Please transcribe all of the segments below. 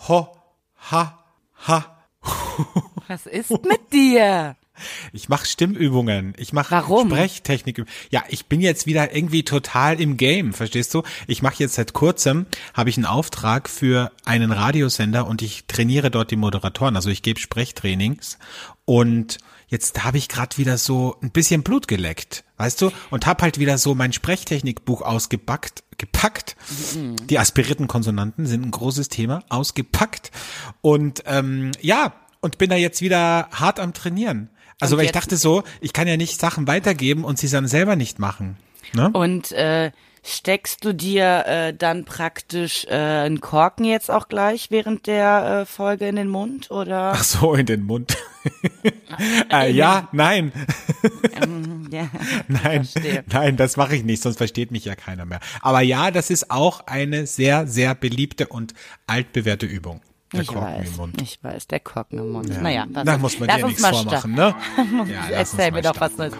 ho, ha, ha. Was ist mit dir? Ich mache Stimmübungen, ich mache Warum? Sprechtechnikübungen. Ja, ich bin jetzt wieder irgendwie total im Game, verstehst du? Ich mache jetzt seit kurzem, habe ich einen Auftrag für einen Radiosender und ich trainiere dort die Moderatoren, also ich gebe Sprechtrainings und jetzt habe ich gerade wieder so ein bisschen Blut geleckt, weißt du? Und habe halt wieder so mein Sprechtechnikbuch gepackt. Die aspirierten Konsonanten sind ein großes Thema, ausgepackt und und bin da jetzt wieder hart am Trainieren. Also weil ich dachte so, ich kann ja nicht Sachen weitergeben und sie dann selber nicht machen. Ne? Und steckst du dir dann praktisch einen Korken jetzt auch gleich während der Folge in den Mund, oder? Ach so, in den Mund. Ja, nein. Ja, Nein, das mache ich nicht, sonst versteht mich ja keiner mehr. Aber ja, das ist auch eine sehr, sehr beliebte und altbewährte Übung. Der Korken im Mund. Ich weiß, der Korken im Mund. Ja. Naja, da muss man dir nichts vormachen, ne? Ja, erzähl mir doch was Neues.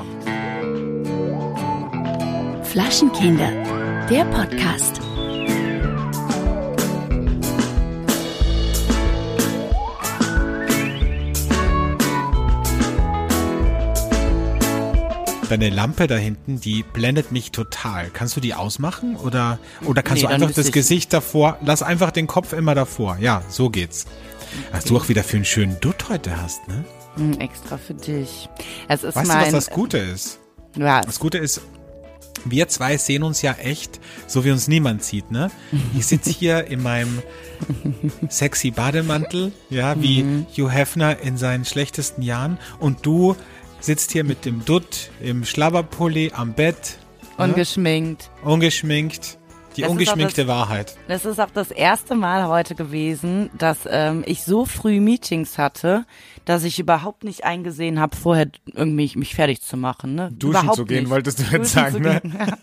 Flaschenkinder, der Podcast. Deine Lampe da hinten, die blendet mich total. Kannst du die ausmachen oder kannst du einfach das Gesicht davor, lass einfach den Kopf immer davor. Ja, so geht's. Was du auch wieder für einen schönen Dutt heute hast, ne? Extra für dich. Es ist weißt du, was das Gute ist? Was? Das Gute ist, wir zwei sehen uns ja echt, so wie uns niemand sieht, ne? Ich sitze hier in meinem sexy Bademantel, ja, wie Hugh Hefner in seinen schlechtesten Jahren und du sitzt hier mit dem Dutt im Schlabberpulli am Bett. Ungeschminkt. Ne? Ungeschminkt. Die ungeschminkte Wahrheit. Das ist auch das erste Mal heute gewesen, dass ich so früh Meetings hatte, dass ich überhaupt nicht eingesehen habe, vorher irgendwie mich fertig zu machen. Ne? Duschen überhaupt zu gehen, nicht. wolltest du jetzt sagen, ne?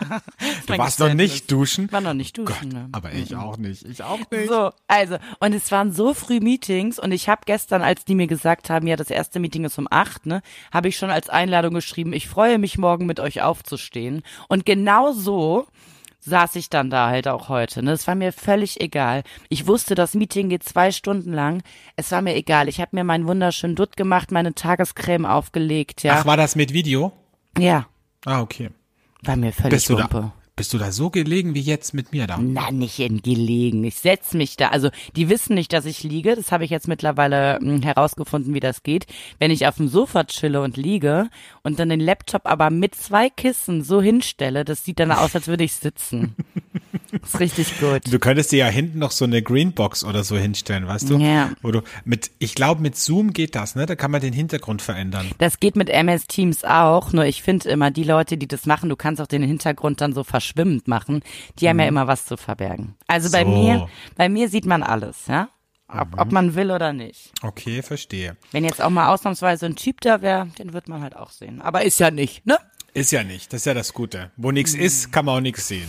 Du warst noch nicht duschen? Ich war noch nicht duschen. Gott, ne? aber ich auch nicht. Ich auch nicht. So, also, und es waren so früh Meetings und ich habe gestern, als die mir gesagt haben, ja, das erste Meeting ist um 8, ne, habe ich schon als Einladung geschrieben, ich freue mich morgen mit euch aufzustehen. Und genau so saß ich dann da halt auch heute. Ne? Es war mir völlig egal. Ich wusste, das Meeting geht 2 Stunden lang. Es war mir egal. Ich habe mir meinen wunderschönen Dutt gemacht, meine Tagescreme aufgelegt. Ja. Ach, war das mit Video? Ja. Ah, okay. War mir völlig Wumpe. Bist du da so gelegen wie jetzt mit mir da? Na, nicht in gelegen. Ich setz mich da. Also die wissen nicht, dass ich liege. Das habe ich jetzt mittlerweile herausgefunden, wie das geht. Wenn ich auf dem Sofa chille und liege und dann den Laptop aber mit 2 Kissen so hinstelle, das sieht dann aus, als würde ich sitzen. Das ist richtig gut. Du könntest dir ja hinten noch so eine Greenbox oder so hinstellen, weißt du? Ja. Wo du ich glaube, mit Zoom geht das, ne? Da kann man den Hintergrund verändern. Das geht mit MS Teams auch, nur ich finde immer, die Leute, die das machen, du kannst auch den Hintergrund dann so verschwimmend machen, die haben ja immer was zu verbergen. Also bei mir sieht man alles, ja? Ob man will oder nicht. Okay, verstehe. Wenn jetzt auch mal ausnahmsweise ein Typ da wäre, den wird man halt auch sehen. Aber ist ja nicht, ne? Ist ja nicht, das ist ja das Gute. Wo nichts ist, kann man auch nichts sehen.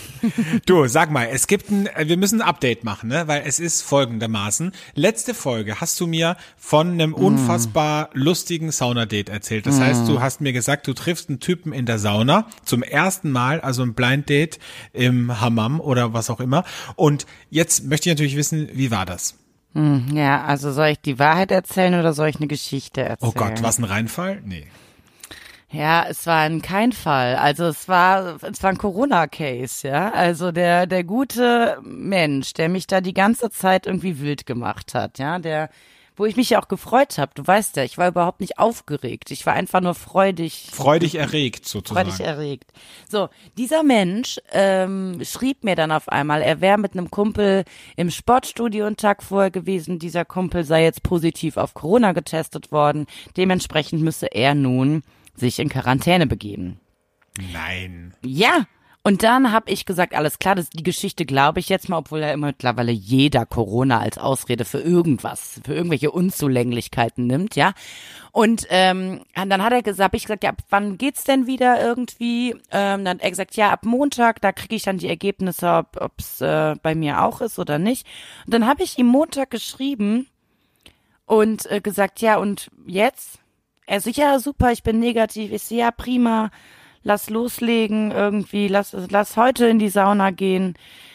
Du, sag mal, wir müssen ein Update machen, ne? Weil es ist folgendermaßen. Letzte Folge hast du mir von einem unfassbar lustigen Saunadate erzählt. Das heißt, du hast mir gesagt, du triffst einen Typen in der Sauna zum ersten Mal, also ein Blind Date im Hammam oder was auch immer. Und jetzt möchte ich natürlich wissen, wie war das? Ja, also soll ich die Wahrheit erzählen oder soll ich eine Geschichte erzählen? Oh Gott, was ein Reinfall? Nee. Ja, es war kein Fall. Also es war ein Corona-Case, ja. Also der gute Mensch, der mich da die ganze Zeit irgendwie wild gemacht hat, ja, wo ich mich ja auch gefreut habe. Du weißt ja, ich war überhaupt nicht aufgeregt. Ich war einfach nur freudig erregt sozusagen. Freudig erregt. So, dieser Mensch schrieb mir dann auf einmal, er wäre mit einem Kumpel im Sportstudio einen Tag vorher gewesen. Dieser Kumpel sei jetzt positiv auf Corona getestet worden. Dementsprechend müsse er nun sich in Quarantäne begeben. Nein. Ja. Und dann habe ich gesagt, alles klar, die Geschichte glaube ich jetzt mal, obwohl ja immer mittlerweile jeder Corona als Ausrede für irgendwas, für irgendwelche Unzulänglichkeiten nimmt, ja. Und dann habe ich gesagt, ja, ab wann geht's denn wieder irgendwie? Dann hat er gesagt, ja, ab Montag, da kriege ich dann die Ergebnisse, ob's bei mir auch ist oder nicht. Und dann habe ich ihm Montag geschrieben und gesagt, ja, und jetzt? Er so, ja, super, ich bin negativ. Ich so, ja, prima, lass loslegen irgendwie, lass heute in die Sauna gehen.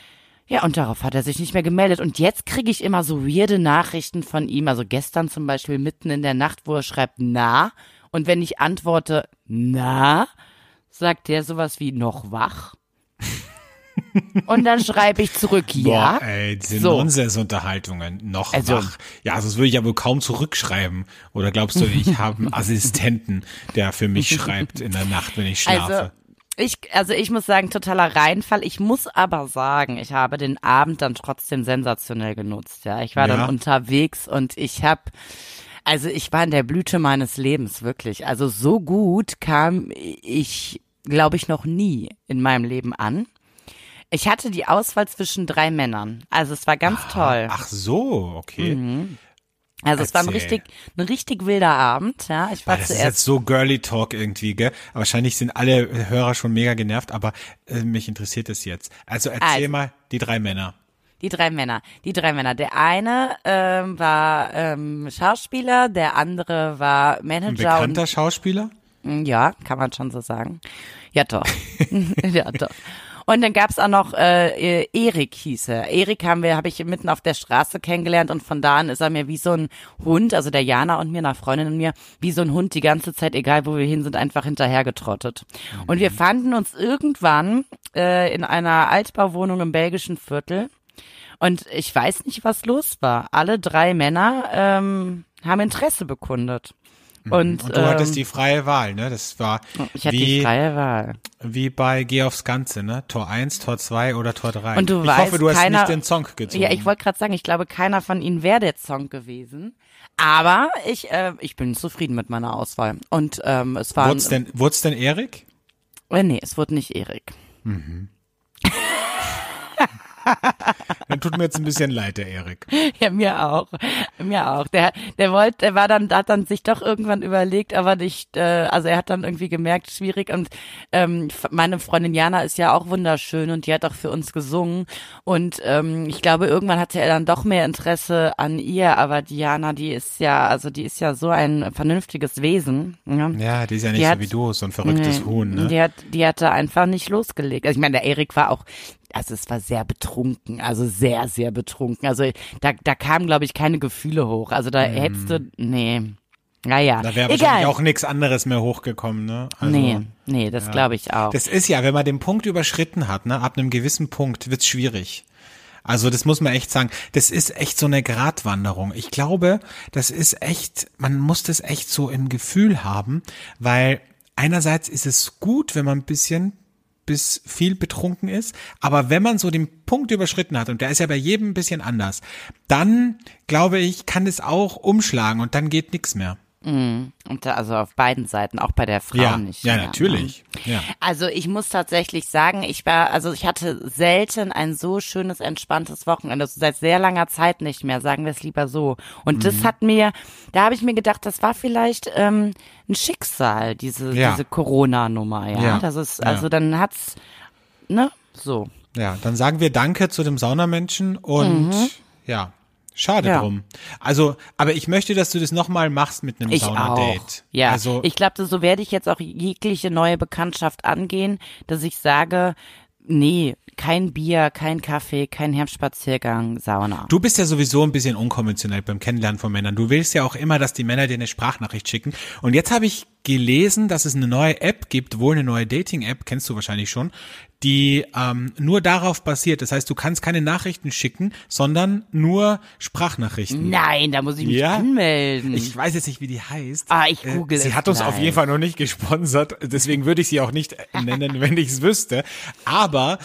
Ja, und darauf hat er sich nicht mehr gemeldet. Und jetzt kriege ich immer so weirde Nachrichten von ihm. Also gestern zum Beispiel mitten in der Nacht, wo er schreibt, na. Und wenn ich antworte, na, sagt der sowas wie, noch wach? Und dann schreibe ich zurück, ja. Boah, ey, diese So. Nonsensunterhaltungen, noch Also- wach. Ja, sonst würde ich ja wohl kaum zurückschreiben. Oder glaubst du, ich habe einen Assistenten, der für mich schreibt in der Nacht, wenn ich schlafe? Ich muss sagen, totaler Reinfall. Ich muss aber sagen, ich habe den Abend dann trotzdem sensationell genutzt. Ja, ich war Ja. dann unterwegs und ich war in der Blüte meines Lebens, wirklich. Also so gut kam ich, glaube ich, noch nie in meinem Leben an. Ich hatte die Auswahl zwischen 3 Männern. Also es war ganz toll. Ach so, okay. Also es war ein erzähl. richtig wilder Abend. Ja, ich war Das ist zuerst. jetzt so Girly Talk irgendwie, gell? Aber wahrscheinlich sind alle Hörer schon mega genervt, aber mich interessiert es jetzt. Also erzähl mal die 3 Männer. Die drei Männer. Der eine war Schauspieler, der andere war Ein Manager bekannter Schauspieler? ja, kann man schon so sagen. Ja doch. Ja doch. Und dann gab's auch noch Erik hieß er. Erik habe ich mitten auf der Straße kennengelernt und von da an ist er mir wie so ein Hund, also der Jana und mir, einer Freundin und mir, wie so ein Hund die ganze Zeit, egal wo wir hin sind, einfach hinterhergetrottet. Und wir fanden uns irgendwann in einer Altbauwohnung im belgischen Viertel. Und ich weiß nicht, was los war. Alle 3 Männer haben Interesse bekundet. Und du hattest die freie Wahl, ne? Das war ich hatte die freie Wahl. wie bei Geh aufs Ganze, ne? Tor 1, Tor 2 oder Tor 3. Und du ich weißt, hoffe, du hast keiner, nicht den Song gezogen. Ja, ich wollte gerade sagen, ich glaube, keiner von ihnen wäre der Song gewesen. Aber ich bin zufrieden mit meiner Auswahl. Und es war Wurd's denn Erik? nee, es wurde nicht Erik. Dann tut mir jetzt ein bisschen leid, der Erik. Ja, mir auch. Der hat dann sich doch irgendwann überlegt, aber nicht, also er hat dann irgendwie gemerkt, schwierig und meine Freundin Jana ist ja auch wunderschön und die hat auch für uns gesungen und ich glaube, irgendwann hatte er dann doch mehr Interesse an ihr, aber die Jana, die ist ja so ein vernünftiges Wesen. Ja, Ja, die ist ja nicht so wie du, so ein verrücktes Huhn, ne? Die hatte einfach nicht losgelegt. Also ich meine, der Erik war auch, also es war sehr betrunken, also sehr, sehr betrunken. Also da kamen, glaube ich, keine Gefühle hoch. Also da hättest du, nee. Naja, Da wäre egal. wahrscheinlich auch nichts anderes mehr hochgekommen, ne? Also, Nee, das glaube ich auch. das ist ja, wenn man den Punkt überschritten hat, ne, ab einem gewissen Punkt wird's schwierig. Also das muss man echt sagen, das ist echt so eine Gratwanderung. Ich glaube, das ist echt, man muss das echt so im Gefühl haben, weil einerseits ist es gut, wenn man ein bisschen bis viel betrunken ist, aber wenn man so den Punkt überschritten hat, und der ist ja bei jedem ein bisschen anders, dann, glaube ich, kann es auch umschlagen und dann geht nichts mehr. Und also auf beiden Seiten, auch bei der Frau nicht. Ja, mehr, natürlich. Ja. Also ich muss tatsächlich sagen, ich hatte selten ein so schönes, entspanntes Wochenende, also seit sehr langer Zeit nicht mehr, sagen wir es lieber so. Und das da habe ich mir gedacht, das war vielleicht ein Schicksal, diese Corona-Nummer, ja. Ja. Das ist, Ja. also dann hat's, ne, so. Ja, dann sagen wir Danke zu dem Saunamenschen und ja, schade Ja. drum. Also, aber ich möchte, dass du das nochmal machst mit einem Ich auch. Saunadate. Ja, Also, ich glaube, so werde ich jetzt auch jegliche neue Bekanntschaft angehen, dass ich sage, nee, kein Bier, kein Kaffee, kein Herbstspaziergang, Sauna. du bist ja sowieso ein bisschen unkonventionell beim Kennenlernen von Männern. Du willst ja auch immer, dass die Männer dir eine Sprachnachricht schicken. Und jetzt habe ich gelesen, dass es eine neue App gibt, wohl eine neue Dating-App, kennst du wahrscheinlich schon, die nur darauf basiert. Das heißt, du kannst keine Nachrichten schicken, sondern nur Sprachnachrichten. Nein, da muss ich mich Ja? anmelden. Ich weiß jetzt nicht, wie die heißt. Ich google Sie es hat uns auf gleich. jeden Fall noch nicht gesponsert, deswegen würde ich sie auch nicht nennen, wenn ich es wüsste. Aber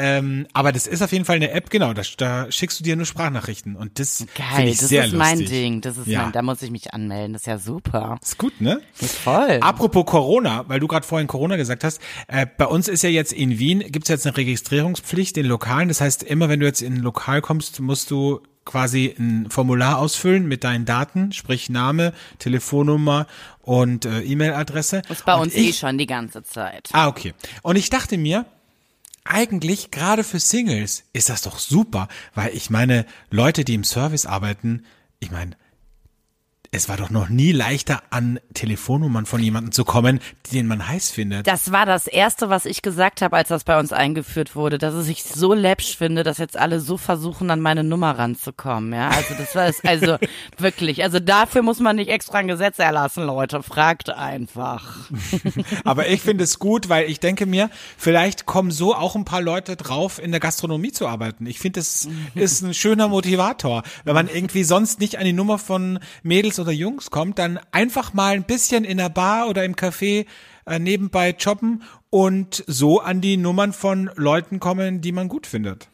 das ist auf jeden Fall eine App, genau, da schickst du dir nur Sprachnachrichten und das finde Geil, ich das sehr ist lustig. mein Ding. Das ist Ja. da muss ich mich anmelden. Das ist ja super. Ist gut, ne? Ist voll. Apropos Corona, weil du gerade vorhin Corona gesagt hast, bei uns ist ja jetzt in Wien, gibt's jetzt eine Registrierungspflicht in Lokalen. Das heißt, immer wenn du jetzt in ein Lokal kommst, musst du quasi ein Formular ausfüllen mit deinen Daten, sprich Name, Telefonnummer und E-Mail-Adresse. Ist bei Und uns schon die ganze Zeit. Okay. Und ich dachte mir, eigentlich gerade für Singles ist das doch super, weil ich meine, Leute, die im Service arbeiten, ich meine, es war doch noch nie leichter, an Telefonnummern von jemandem zu kommen, den man heiß findet. Das war das Erste, was ich gesagt habe, als das bei uns eingeführt wurde, dass ich so läppsch finde, dass jetzt alle so versuchen, an meine Nummer ranzukommen. Ja, also das war es, also wirklich. Also dafür muss man nicht extra ein Gesetz erlassen, Leute. Fragt einfach. Aber ich finde es gut, weil ich denke mir, vielleicht kommen so auch ein paar Leute drauf, in der Gastronomie zu arbeiten. Ich finde, das ist ein schöner Motivator. Wenn man irgendwie sonst nicht an die Nummer von Mädels oder Jungs kommt, dann einfach mal ein bisschen in der Bar oder im Café nebenbei jobben und so an die Nummern von Leuten kommen, die man gut findet.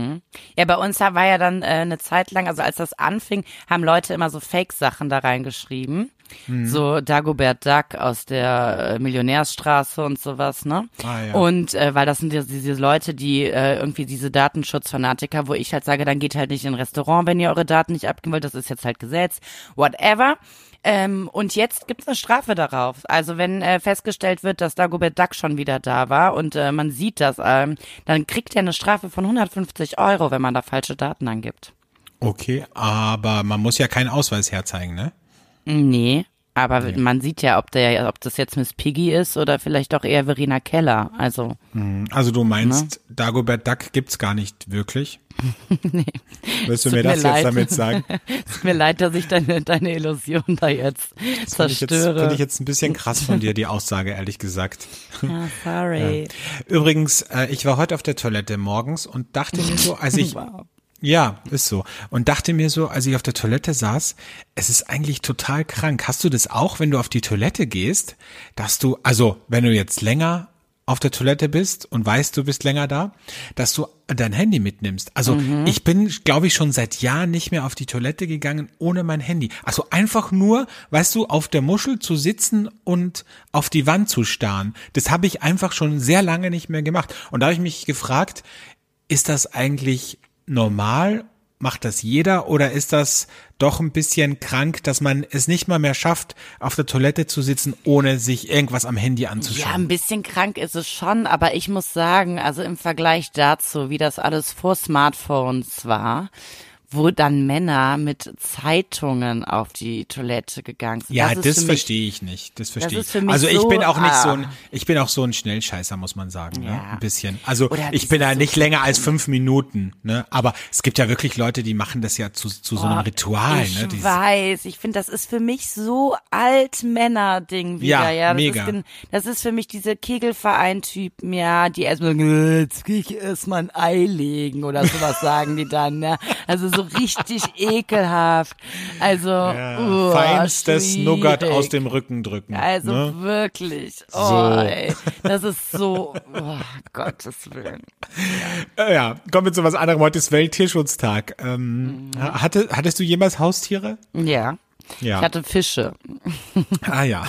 Ja, bei uns war ja dann eine Zeit lang, also als das anfing, haben Leute immer so Fake-Sachen da reingeschrieben. So Dagobert Duck aus der Millionärsstraße und sowas, ne? Ah, ja. Und weil das sind diese Leute, die irgendwie diese Datenschutzfanatiker, wo ich halt sage, dann geht halt nicht in ein Restaurant, wenn ihr eure Daten nicht abgeben wollt, das ist jetzt halt Gesetz, whatever. Und jetzt gibt's eine Strafe darauf. Also wenn festgestellt wird, dass Dagobert Duck schon wieder da war und man sieht das, dann kriegt er eine Strafe von 150 €, wenn man da falsche Daten angibt. Okay, aber man muss ja keinen Ausweis herzeigen, ne? Nee, aber man sieht ja, ob das jetzt Miss Piggy ist oder vielleicht auch eher Verena Keller. Also du meinst, Dagobert Duck gibt's gar nicht wirklich? nee. Willst du mir das jetzt damit sagen? Es tut mir leid, dass ich deine Illusion da jetzt zerstöre. Finde ich jetzt ein bisschen krass von dir, die Aussage, ehrlich gesagt. Ja, sorry. Übrigens, ich war heute auf der Toilette morgens und dachte mir so, als ich... Wow. Ja, ist so. Und dachte mir so, als ich auf der Toilette saß, es ist eigentlich total krank. Hast du das auch, wenn du auf die Toilette gehst, dass du, also wenn du jetzt länger auf der Toilette bist und weißt, du bist länger da, dass du dein Handy mitnimmst? Also ich bin, glaube ich, schon seit Jahren nicht mehr auf die Toilette gegangen ohne mein Handy. Also einfach nur, weißt du, auf der Muschel zu sitzen und auf die Wand zu starren. Das habe ich einfach schon sehr lange nicht mehr gemacht. Und da habe ich mich gefragt, ist das eigentlich normal? Macht das jeder oder ist das doch ein bisschen krank, dass man es nicht mal mehr schafft, auf der Toilette zu sitzen, ohne sich irgendwas am Handy anzuschauen? Ja, ein bisschen krank ist es schon, aber ich muss sagen, also im Vergleich dazu, wie das alles vor Smartphones war, wo dann Männer mit Zeitungen auf die Toilette gegangen sind. Ja, das verstehe ich nicht. Das verstehe ich. Also ich bin auch so ein Schnellscheißer, muss man sagen, ja. Ne? Ein bisschen. Also oder ich bin da nicht länger als 5 Minuten, ne? Aber es gibt ja wirklich Leute, die machen das ja zu so einem Ritual, ich ne? weiß, ich finde, das ist für mich so Altmänner-Ding wieder, ja. Das mega. Das ist für mich diese Kegelverein-Typen, ja, die erstmal, jetzt krieg ich erstmal ein Ei legen oder sowas sagen die dann, ja. Also so richtig ekelhaft. Also, feinstes schwierig. Nougat aus dem Rücken drücken. Also ne? wirklich. Oh, So. ey, das ist so, Gottes Willen. Ja, kommen wir zu was anderem. Heute ist Welttierschutztag. Hattest du jemals Haustiere? Ja. Ja. Ich hatte Fische. Ah ja.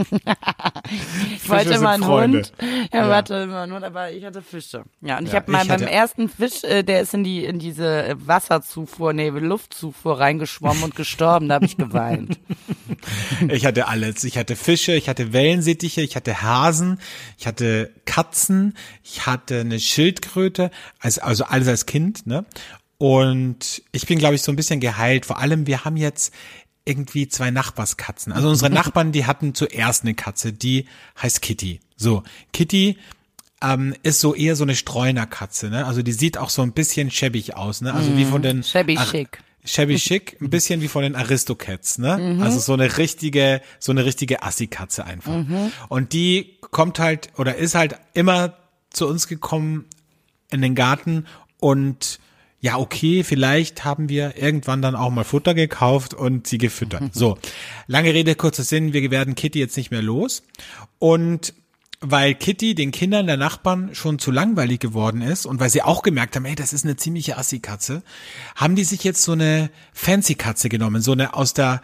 Ich wollte sind immer einen Freunde. Hund. Ja, warte immer einen Hund, aber ich hatte Fische. Ja, und ich Ja, habe mal ich beim hatte- ersten Fisch, der ist in diese Luftzufuhr reingeschwommen und gestorben, da habe ich geweint. Ich hatte alles. Ich hatte Fische, ich hatte Wellensittiche, ich hatte Hasen, ich hatte Katzen, ich hatte eine Schildkröte, also alles als Kind, ne? Und ich bin, glaube ich, so ein bisschen geheilt. Vor allem, wir haben jetzt irgendwie 2 Nachbarskatzen. Also unsere Nachbarn, die hatten zuerst eine Katze, die heißt Kitty. So, Kitty ist so eher so eine Streunerkatze, ne? Also die sieht auch so ein bisschen schäbig aus, ne? Also wie von den Shabby chic. Shabby chic, ein bisschen wie von den Aristocats, ne? Also so eine richtige Assi-Katze einfach. Und die kommt halt oder ist halt immer zu uns gekommen in den Garten und ja, okay, vielleicht haben wir irgendwann dann auch mal Futter gekauft und sie gefüttert. So, lange Rede, kurzer Sinn, wir werden Kitty jetzt nicht mehr los. Und weil Kitty den Kindern der Nachbarn schon zu langweilig geworden ist und weil sie auch gemerkt haben, ey, das ist eine ziemliche Assi-Katze, haben die sich jetzt so eine Fancy-Katze genommen, so eine aus der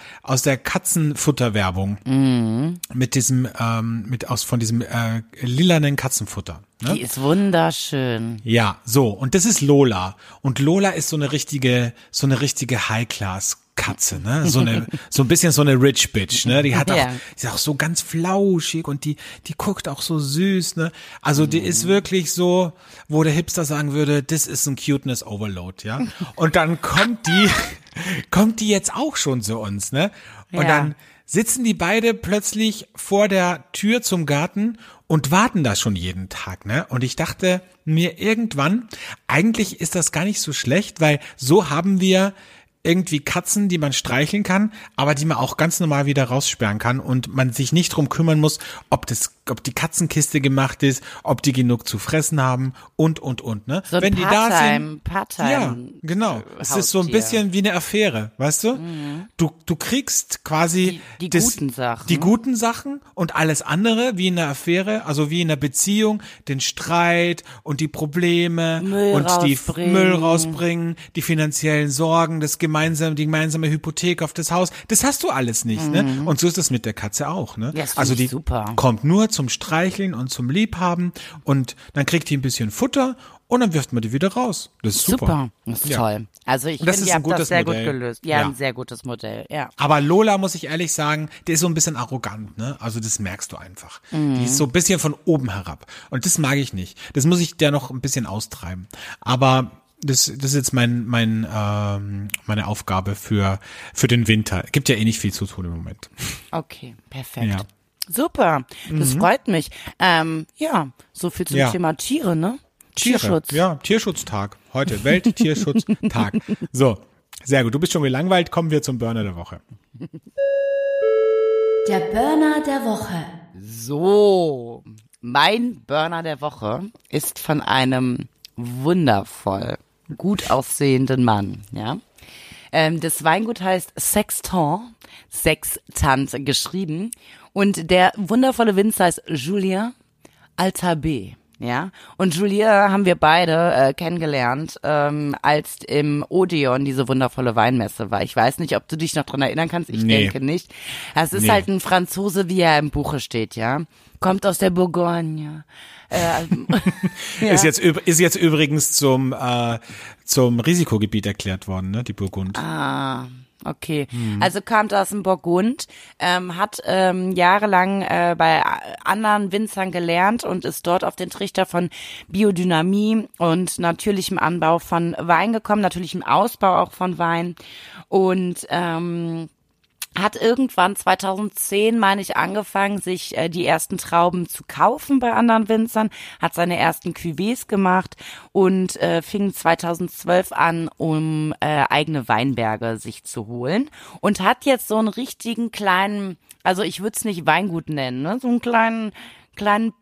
Katzenfutter-Werbung mit diesem von diesem lilanen Katzenfutter. Ne? Die ist wunderschön. Ja, so. Und das ist Lola. Und Lola ist so eine richtige High-Class-Katze, ne? So ein bisschen so eine Rich Bitch, ne? Die hat auch, Ja. die ist auch so ganz flauschig und die guckt auch so süß, ne? Also die ist wirklich so, wo der Hipster sagen würde, das ist ein Cuteness Overload, ja? Und dann kommt die jetzt auch schon zu uns, ne? Und Ja. dann sitzen die beide plötzlich vor der Tür zum Garten und warten da schon jeden Tag, ne? Und ich dachte mir irgendwann, eigentlich ist das gar nicht so schlecht, weil so haben wir irgendwie Katzen, die man streicheln kann, aber die man auch ganz normal wieder raussperren kann und man sich nicht drum kümmern muss, ob die Katzenkiste gemacht ist, ob die genug zu fressen haben und, ne? So ein Wenn die da sind. Part-Time. Ja, genau. Es ist so ein Haustier. bisschen wie eine Affäre, weißt du? Du kriegst quasi Die guten Sachen. Die guten Sachen und alles andere wie in einer Affäre, also wie in einer Beziehung, den Streit und die Probleme Müll und die rausbringen. Müll rausbringen, die finanziellen Sorgen, die gemeinsame Hypothek auf das Haus. Das hast du alles nicht, ne? Und so ist es mit der Katze auch, ne? Ja, das Also find die ich super. kommt nur zum Streicheln und zum Liebhaben und dann kriegt die ein bisschen Futter und dann wirft man die wieder raus. Das ist super. Das ist Ja. toll. Also ich Und das finde, ist ihr ein habt das gutes sehr Modell. gut gelöst. Ja, Ja. ein sehr gutes Modell, ja. Aber Lola, muss ich ehrlich sagen, der ist so ein bisschen arrogant, ne? Also das merkst du einfach. Die ist so ein bisschen von oben herab. Und das mag ich nicht. Das muss ich der noch ein bisschen austreiben. Aber das ist jetzt meine Aufgabe für den Winter. Gibt ja eh nicht viel zu tun im Moment. Okay, perfekt. Ja. Super, das freut mich. Ja, so viel zum Ja. Thema Tiere, ne? Tiere. Tierschutz. Ja, Tierschutztag. Heute Welttierschutztag. So, sehr gut. Du bist schon gelangweilt. Kommen wir zum Burner der Woche. Der Burner der Woche. So, mein Burner der Woche ist von einem wundervoll gut aussehenden Mann, ja. Das Weingut heißt Sextant geschrieben. Und der wundervolle Winzer heißt Julien Altabé. Ja, und Julien haben wir beide kennengelernt, als im Odeon diese wundervolle Weinmesse war. Ich weiß nicht, ob du dich noch dran erinnern kannst. Ich Nee. denke nicht. Es ist Nee. halt ein Franzose, wie er im Buche steht, ja. Kommt aus der Bourgogne. Ja. Ist jetzt übrigens zum Risikogebiet erklärt worden, ne? Die Burgund. Okay, also kam aus dem Burgund, hat jahrelang bei anderen Winzern gelernt und ist dort auf den Trichter von Biodynamie und natürlichem Anbau von Wein gekommen, natürlichem Ausbau auch von Wein und hat irgendwann 2010, meine ich, angefangen, sich die ersten Trauben zu kaufen bei anderen Winzern, hat seine ersten Cuvées gemacht und fing 2012 an, um eigene Weinberge sich zu holen und hat jetzt so einen richtigen kleinen, also ich würde es nicht Weingut nennen, ne? So einen kleinen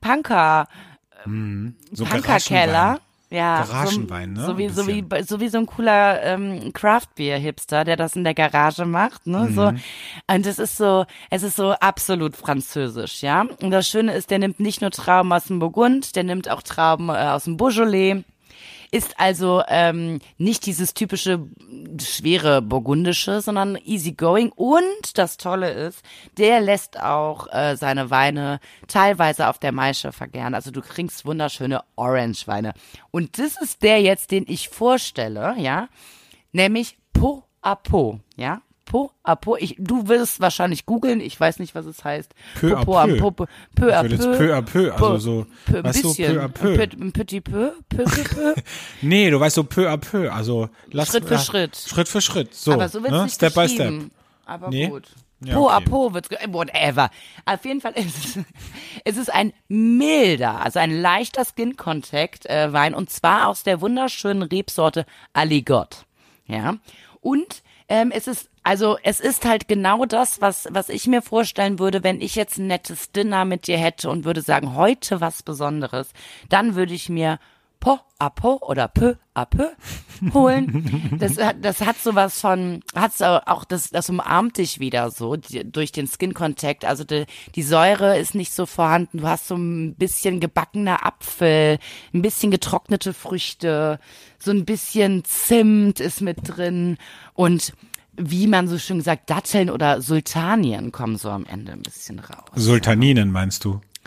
So Punkerkeller. Ja, Garagenwein, ne? So wie Ein so ein cooler Craft-Beer-Hipster, der das in der Garage macht, ne? So. Und es ist so absolut französisch, ja. Und das Schöne ist, der nimmt nicht nur Trauben aus dem Burgund, der nimmt auch Trauben aus dem Beaujolais. Ist also nicht dieses typische schwere burgundische, sondern easygoing. Und das Tolle ist, der lässt auch seine Weine teilweise auf der Maische vergären. Also du kriegst wunderschöne Orange-Weine. Und das ist der jetzt, den ich vorstelle, ja, nämlich Pot à Pot, ja. Pot à Pot. Du wirst wahrscheinlich googeln, ich weiß nicht, was es heißt. Peu à Pot peu. Peu à Ich würde jetzt peu. peu à peu, also so, Ein weißt du, bisschen. peu à peu. Ein petit peu. Peu. Nee, du weißt so peu à peu, also Schritt für Schritt. Schritt für Schritt, so, Aber so wird's ne? nicht Step by geschrieben. step. Aber Nee? gut. Ja, Pot à okay. Pot wird's, whatever. Auf jeden Fall ist es ein milder, also ein leichter Skin Contact Wein und zwar aus der wunderschönen Rebsorte Aligot. Ja. Und es ist halt genau das, was ich mir vorstellen würde, wenn ich jetzt ein nettes Dinner mit dir hätte und würde sagen, heute was Besonderes, dann würde ich mir Pot à Pot oder Peu à Peu holen. Das hat sowas von, das umarmt dich wieder so durch den Skin Contact. Also die Säure ist nicht so vorhanden. Du hast so ein bisschen gebackener Apfel, ein bisschen getrocknete Früchte, so ein bisschen Zimt ist mit drin und wie man so schön sagt, Datteln oder Sultanien kommen so am Ende ein bisschen raus. Sultaninen meinst du?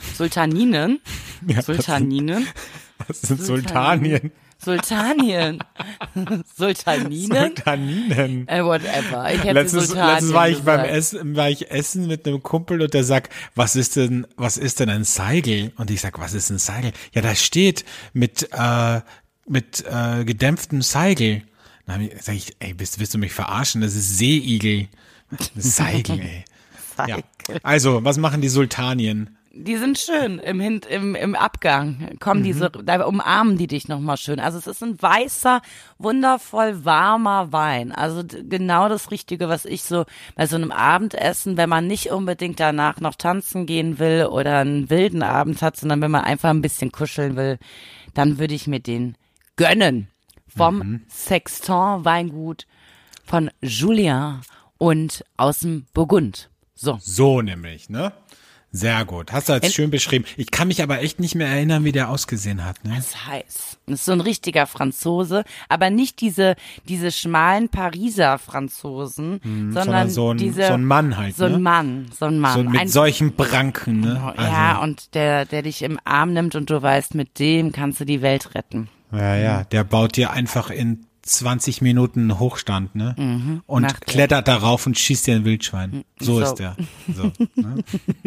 Sultaninen. Ja, Sultaninen. Was sind Sultanien? Sultanien. Sultaninen. Sultaninen. Whatever. Ich hätte Letztens Sultanien war ich gesagt. war ich essen mit einem Kumpel und der sagt, was ist denn ein Seigel? Und ich sag, was ist ein Seigel? Ja, da steht mit gedämpftem Seigel. Dann sag ich, ey, willst du mich verarschen? Das ist Seeigel. Seigel, ey. Ja. Also, was machen die Sultanien? Die sind schön im Abgang. Kommen da umarmen die dich nochmal schön. Also es ist ein weißer, wundervoll warmer Wein. Also genau das Richtige, was ich so bei so einem Abendessen, wenn man nicht unbedingt danach noch tanzen gehen will oder einen wilden Abend hat, sondern wenn man einfach ein bisschen kuscheln will, dann würde ich mir den gönnen. Vom Sexton Weingut von Julien und aus dem Burgund. So nämlich, ne? Sehr gut. Hast du jetzt schön beschrieben. Ich kann mich aber echt nicht mehr erinnern, wie der ausgesehen hat, ne? Das ist heiß. Das ist so ein richtiger Franzose, aber nicht diese schmalen Pariser Franzosen, sondern so ein Mann halt, so ein ne? Mann. So mit solchen Pranken, ne? Ja, und der dich im Arm nimmt und du weißt, mit dem kannst du die Welt retten. Ja, der baut dir einfach in 20 Minuten Hochstand, ne? Und klettert darauf und schießt dir ein Wildschwein. So ist der. So, ne?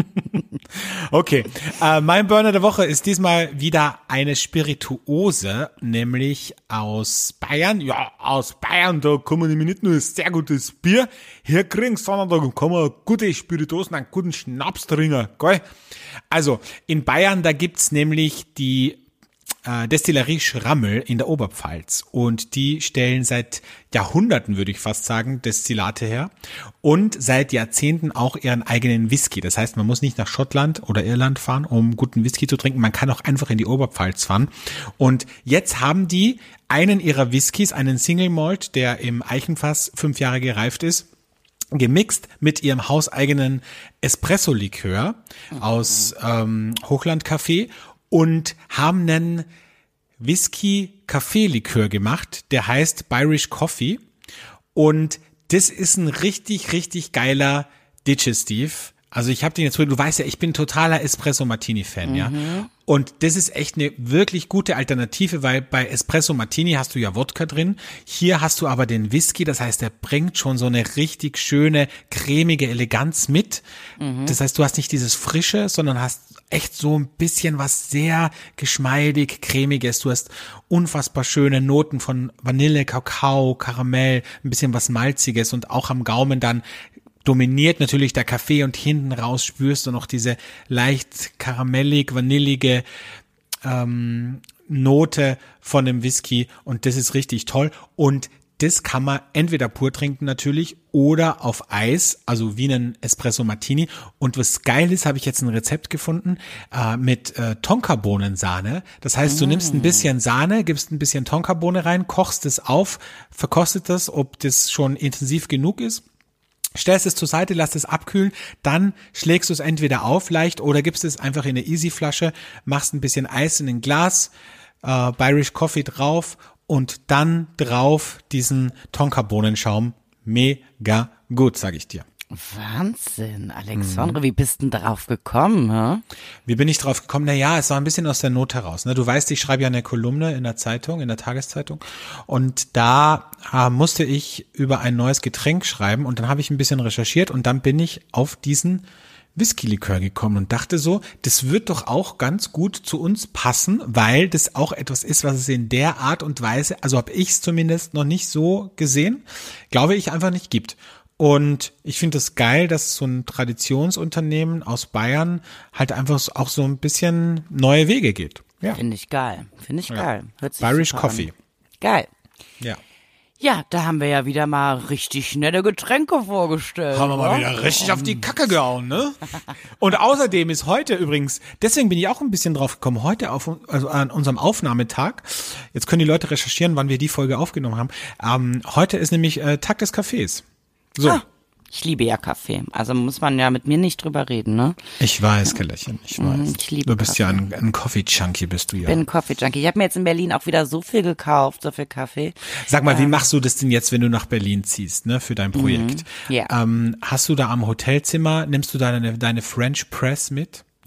Okay, mein Burner der Woche ist diesmal wieder eine Spirituose, nämlich aus Bayern. Ja, aus Bayern, da kann man nämlich nicht nur ein sehr gutes Bier herkriegen, sondern da kann man gute Spirituosen, einen guten Schnaps trinken, gell? Also, in Bayern, da gibt's nämlich die Destillerie Schrammel in der Oberpfalz und die stellen seit Jahrhunderten, würde ich fast sagen, Destillate her und seit Jahrzehnten auch ihren eigenen Whisky. Das heißt, man muss nicht nach Schottland oder Irland fahren, um guten Whisky zu trinken. Man kann auch einfach in die Oberpfalz fahren. Und jetzt haben die einen ihrer Whiskys, einen Single Malt, der im Eichenfass 5 Jahre gereift ist, gemixt mit ihrem hauseigenen Espresso-Likör aus Hochland-Café und haben einen Whisky-Kaffee-Likör gemacht, der heißt Irish Coffee und das ist ein richtig, richtig geiler Digestive. Also ich habe den jetzt, du weißt ja, ich bin totaler Espresso-Martini-Fan, ja. Und das ist echt eine wirklich gute Alternative, weil bei Espresso-Martini hast du ja Wodka drin. Hier hast du aber den Whisky, das heißt, der bringt schon so eine richtig schöne, cremige Eleganz mit. Das heißt, du hast nicht dieses Frische, sondern hast echt so ein bisschen was sehr geschmeidig, cremiges. Du hast unfassbar schöne Noten von Vanille, Kakao, Karamell, ein bisschen was Malziges und auch am Gaumen dann dominiert natürlich der Kaffee und hinten raus spürst du noch diese leicht karamellig, vanillige Note von dem Whisky und das ist richtig toll und das kann man entweder pur trinken natürlich oder auf Eis, also wie einen Espresso Martini. Und was geil ist, habe ich jetzt ein Rezept gefunden mit Tonkabohnensahne. Das heißt, du nimmst ein bisschen Sahne, gibst ein bisschen Tonkabohne rein, kochst es auf, verkostet das, ob das schon intensiv genug ist. Stellst es zur Seite, lass es abkühlen, dann schlägst du es entweder auf leicht oder gibst es einfach in eine Easy-Flasche, machst ein bisschen Eis in ein Glas, Irish Coffee drauf und dann drauf diesen Tonkabohnenschaum. Mega gut, sag ich dir. Wahnsinn, Alexandre, wie bist denn darauf gekommen? Hä? Wie bin ich drauf gekommen? Naja, es war ein bisschen aus der Not heraus. Ne? Du weißt, ich schreibe ja eine Kolumne in der Zeitung, in der Tageszeitung und da musste ich über ein neues Getränk schreiben und dann habe ich ein bisschen recherchiert und dann bin ich auf diesen Whisky-Likör gekommen und dachte so, das wird doch auch ganz gut zu uns passen, weil das auch etwas ist, was es in der Art und Weise, also habe ich es zumindest noch nicht so gesehen, glaube ich einfach nicht gibt. Und ich finde es geil, dass so ein Traditionsunternehmen aus Bayern halt einfach auch so ein bisschen neue Wege geht. Ja. Finde ich geil. Hört sich Irish super Coffee. an. Geil. Ja. Ja, da haben wir ja wieder mal richtig nette Getränke vorgestellt. Haben wir mal wieder richtig auf die Kacke gehauen, ne? Und außerdem ist heute übrigens, deswegen bin ich auch ein bisschen drauf gekommen, heute also an unserem Aufnahmetag, jetzt können die Leute recherchieren, wann wir die Folge aufgenommen haben, heute ist nämlich Tag des Cafés. So. Ah, ich liebe ja Kaffee. Also muss man ja mit mir nicht drüber reden, ne? Ich weiß, Kellerchen, ich weiß. Ich liebe Du bist Kaffee. ja ein Coffee-Junkie, bist du ja. Ich bin ein Coffee-Junkie. Ich habe mir jetzt in Berlin auch wieder so viel gekauft, so viel Kaffee. Sag mal, wie machst du das denn jetzt, wenn du nach Berlin ziehst, ne, für dein Projekt? Ja. Hast du da am Hotelzimmer, nimmst du deine French Press mit? Ja,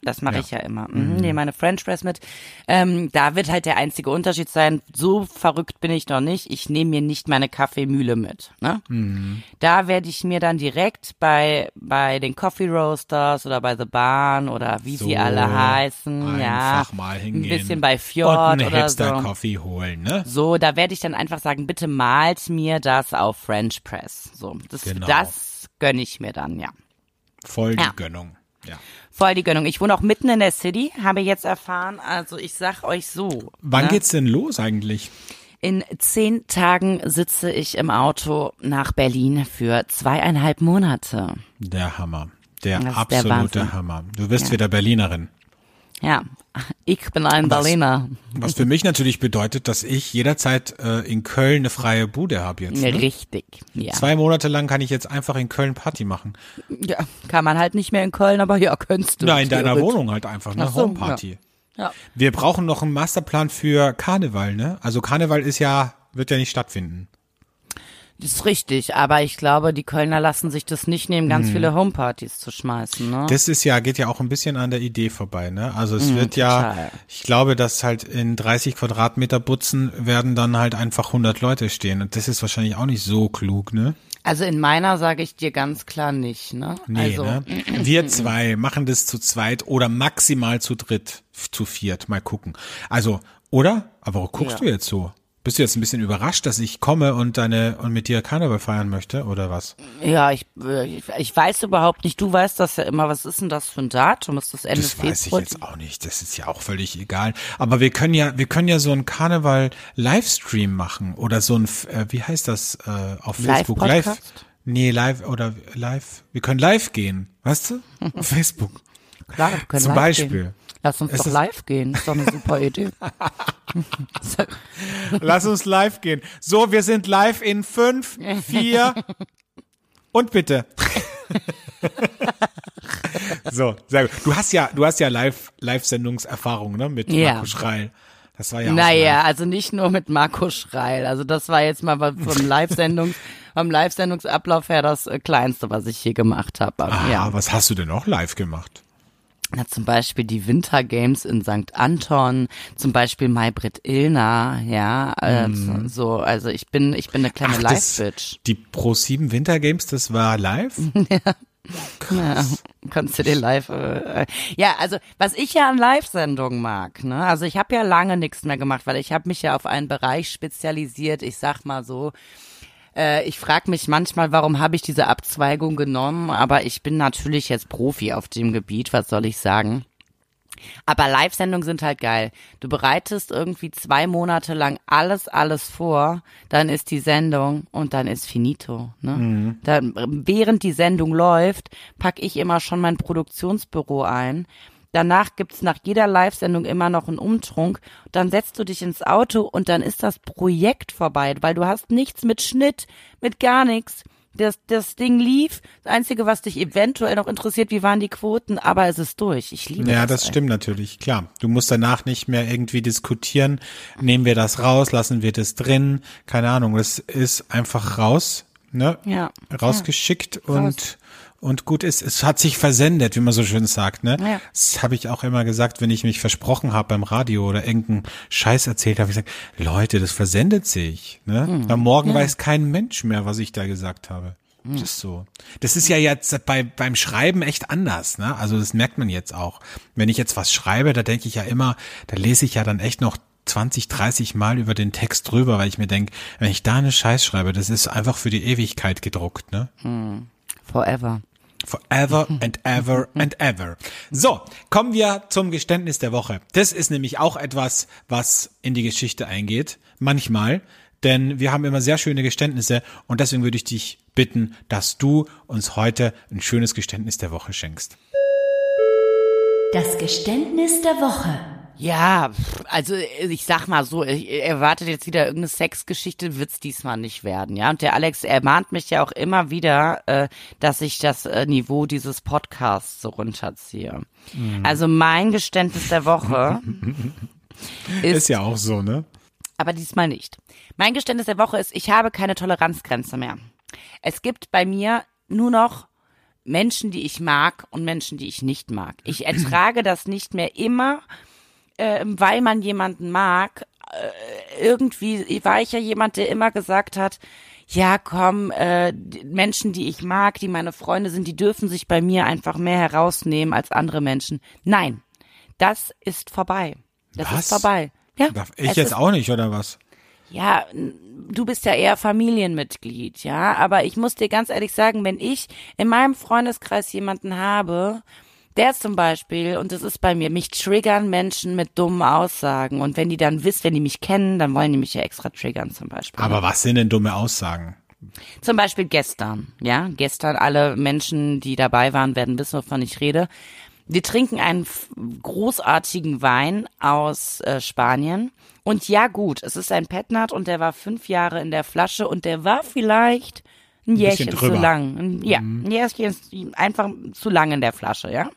Das mache ich ja immer. Nehme meine French Press mit. Da wird halt der einzige Unterschied sein, so verrückt bin ich noch nicht, ich nehme mir nicht meine Kaffeemühle mit. Ne? Da werde ich mir dann direkt bei den Coffee Roasters oder bei The Barn oder wie sie alle heißen, einfach mal hingehen. Ein bisschen bei Fjord und einen oder so. Hipster-Coffee holen, ne? So, da werde ich dann einfach sagen, bitte malt mir das auf French Press. So, das gönne ich mir dann, ja. Voll die Gönnung, ja. Voll die Gönnung. Ich wohne auch mitten in der City, habe jetzt erfahren, also ich sag euch so. Wann geht's denn los eigentlich? In 10 Tagen sitze ich im Auto nach Berlin für 2,5 Monate. Der Hammer. Der Das ist der absolute Wahnsinn. Hammer. Du wirst wieder Berlinerin. Ja, ich bin ein Berliner. Was für mich natürlich bedeutet, dass ich jederzeit in Köln eine freie Bude habe jetzt. Ne? Richtig, ja. 2 Monate lang kann ich jetzt einfach in Köln Party machen. Ja, kann man halt nicht mehr in Köln, aber ja, könntest du. Na, in deiner theoretisch. Wohnung halt einfach, ne? Ach so, Homeparty. Ja. Wir brauchen noch einen Masterplan für Karneval, ne? Also Karneval wird ja nicht stattfinden. Das ist richtig, aber ich glaube, die Kölner lassen sich das nicht nehmen, ganz viele Homepartys zu schmeißen, ne? Das geht ja auch ein bisschen an der Idee vorbei, ne? Also es wird total. ich glaube, dass halt in 30 Quadratmeter Butzen werden dann halt einfach 100 Leute stehen und das ist wahrscheinlich auch nicht so klug, ne? Also in meiner sage ich dir ganz klar nicht, ne? Nee, also, ne? Wir 2 machen das zu zweit oder maximal zu dritt, zu viert, mal gucken. Also, oder? Aber warum guckst du jetzt so? Bist du jetzt ein bisschen überrascht, dass ich komme und mit dir Karneval feiern möchte, oder was? Ja, ich weiß überhaupt nicht, du weißt das ja immer, was ist denn das für ein Datum? Ist das Ende Februar? Das weiß ich jetzt auch nicht, das ist ja auch völlig egal. Aber wir können ja so einen Karneval-Livestream machen oder so ein, wie heißt das, auf Facebook? Live-Podcast? Nee, live. Wir können live gehen, weißt du? Auf Facebook. Klar, wir können Zum live Beispiel. Gehen. Lass uns doch live gehen, ist doch eine super Idee. Lass uns live gehen. So, wir sind live in 5, 4 und bitte. So, sehr gut. Du hast ja Live-Sendungserfahrung, ne, mit Marco Schreil. Das war ja Naja, also nicht nur mit Marco Schreil. Also das war jetzt mal vom Live-Sendungsablauf her das Kleinste, was ich hier gemacht habe. Ja. Was hast du denn noch live gemacht? Na, zum Beispiel die Winter Games in St. Anton, zum Beispiel Maybrit Illner, ja, so, also ich bin eine kleine Live-Bitch. Die Pro7 Winter Games, das war live? Ja, kannst du dir live, ja, also was ich ja an Live-Sendungen mag, ne, also ich habe ja lange nichts mehr gemacht, weil ich habe mich ja auf einen Bereich spezialisiert, ich sag mal so. Ich frage mich manchmal, warum habe ich diese Abzweigung genommen, aber ich bin natürlich jetzt Profi auf dem Gebiet, was soll ich sagen? Aber Live-Sendungen sind halt geil. Du bereitest irgendwie 2 Monate lang alles vor, dann ist die Sendung und dann ist finito. Ne? Dann, während die Sendung läuft, packe ich immer schon mein Produktionsbüro ein. Danach gibt's nach jeder Live-Sendung immer noch einen Umtrunk. Dann setzt du dich ins Auto und dann ist das Projekt vorbei, weil du hast nichts mit Schnitt, mit gar nichts. Das Ding lief. Das Einzige, was dich eventuell noch interessiert, wie waren die Quoten, aber es ist durch. Ich liebe das. Ja, das stimmt natürlich, klar. Du musst danach nicht mehr irgendwie diskutieren. Nehmen wir das raus, lassen wir das drin? Keine Ahnung, das ist einfach raus, ne? Ja. Rausgeschickt und gut ist, es hat sich versendet, wie man so schön sagt, ne? Ja. Das habe ich auch immer gesagt, wenn ich mich versprochen habe beim Radio oder irgendeinen Scheiß erzählt habe, ich gesagt, Leute, das versendet sich, ne? Am Morgen weiß kein Mensch mehr, was ich da gesagt habe. Das ist so. Das ist ja jetzt beim Schreiben echt anders, ne? Also das merkt man jetzt auch. Wenn ich jetzt was schreibe, da denke ich ja immer, da lese ich ja dann echt noch 20, 30 Mal über den Text drüber, weil ich mir denke, wenn ich da eine Scheiß schreibe, das ist einfach für die Ewigkeit gedruckt, ne? Forever. Forever and ever and ever. So, kommen wir zum Geständnis der Woche. Das ist nämlich auch etwas, was in die Geschichte eingeht. Manchmal. Denn wir haben immer sehr schöne Geständnisse und deswegen würde ich dich bitten, dass du uns heute ein schönes Geständnis der Woche schenkst. Das Geständnis der Woche. Ja, also ich sag mal so, ihr erwartet jetzt wieder irgendeine Sexgeschichte, wird's diesmal nicht werden, ja. Und der Alex ermahnt mich ja auch immer wieder, dass ich das Niveau dieses Podcasts so runterziehe. Also mein Geständnis der Woche ist ja auch so, ne? Aber diesmal nicht. Mein Geständnis der Woche ist, ich habe keine Toleranzgrenze mehr. Es gibt bei mir nur noch Menschen, die ich mag und Menschen, die ich nicht mag. Ich ertrage das nicht mehr immer, weil man jemanden mag. Irgendwie war ich ja jemand, der immer gesagt hat, ja komm, die Menschen, die ich mag, die meine Freunde sind, die dürfen sich bei mir einfach mehr herausnehmen als andere Menschen. Nein, das ist vorbei. Das ist vorbei. Ja, darf ich jetzt auch nicht, oder was? Ja, du bist ja eher Familienmitglied, ja, aber ich muss dir ganz ehrlich sagen, wenn ich in meinem Freundeskreis jemanden habe, der zum Beispiel, und das ist bei mir, mich triggern Menschen mit dummen Aussagen und wenn die dann wenn die mich kennen, dann wollen die mich ja extra triggern zum Beispiel. Aber was sind denn dumme Aussagen? Zum Beispiel gestern, ja, gestern alle Menschen, die dabei waren, werden wissen, wovon ich rede. Wir trinken einen großartigen Wein aus Spanien. Und ja gut, es ist ein Petnat und der war 5 Jahre in der Flasche und der war vielleicht ein Jährchen zu lang. Ja, ein Jährchen ist einfach zu lang in der Flasche, ja.